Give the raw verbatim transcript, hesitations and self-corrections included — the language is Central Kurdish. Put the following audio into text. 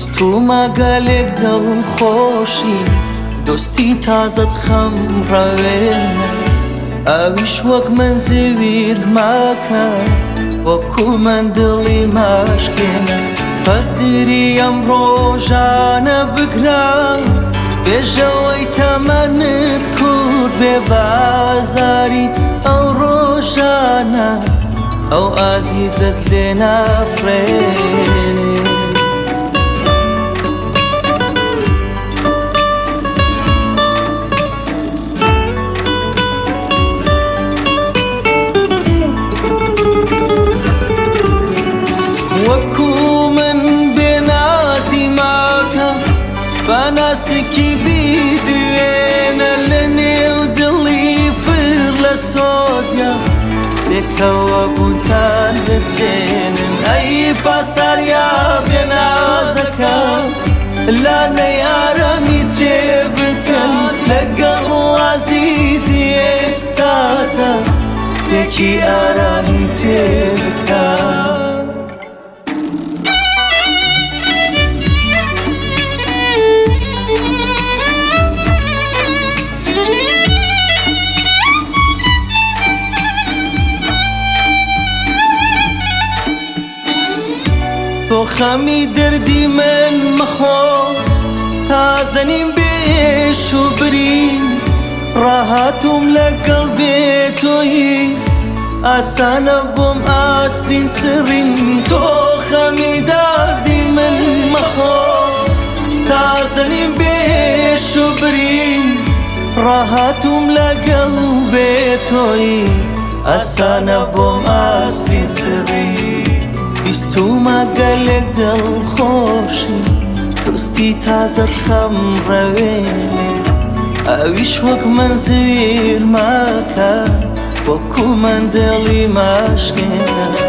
بیستومە گەلێک دڵخۆشی دۆستی تازەت خەم ڕەوێنە ئەویش وەک من زویر ماکە وەکو من دڵی ماشکێنە بەدری ئەم ڕۆژانە بگرە بێژەوەی تەمەنت کورد بێ بازاری ئەو ڕۆژانە ئەو ئازیزت لێ نافرێنێ وەکو من بێنازی ماکە بەناسکی بیدوێنە لە نێو دڵی پڕ لە سۆزیە پێکەوە بوونتان بچێنن ئەی پاساریا بێنازەکە لانەی ئارەمی جێ بکەن لەگەڵ عەزیزی ئێستاتە پێکی ئارامی تێ بکەن تۆ خەمی دەردی من مەخۆ تازەنیم بێش و برین ڕاهاتوم لەگەڵ بێتۆیی ئاسانە بۆم ئاسرین سڕین تۆ خەمی دەردی من مەخۆ تازەنیم بێش و برین ڕاهاتوم لەگەڵ بێتۆیی ئاسانە بۆم ئاسرین سڕین بیستومە گەلێک دڵخۆشی دۆستی تازەت خەم ڕەوێنێ ئەویش وەک من زویر ماکە وەکو من دڵی ماشکێنە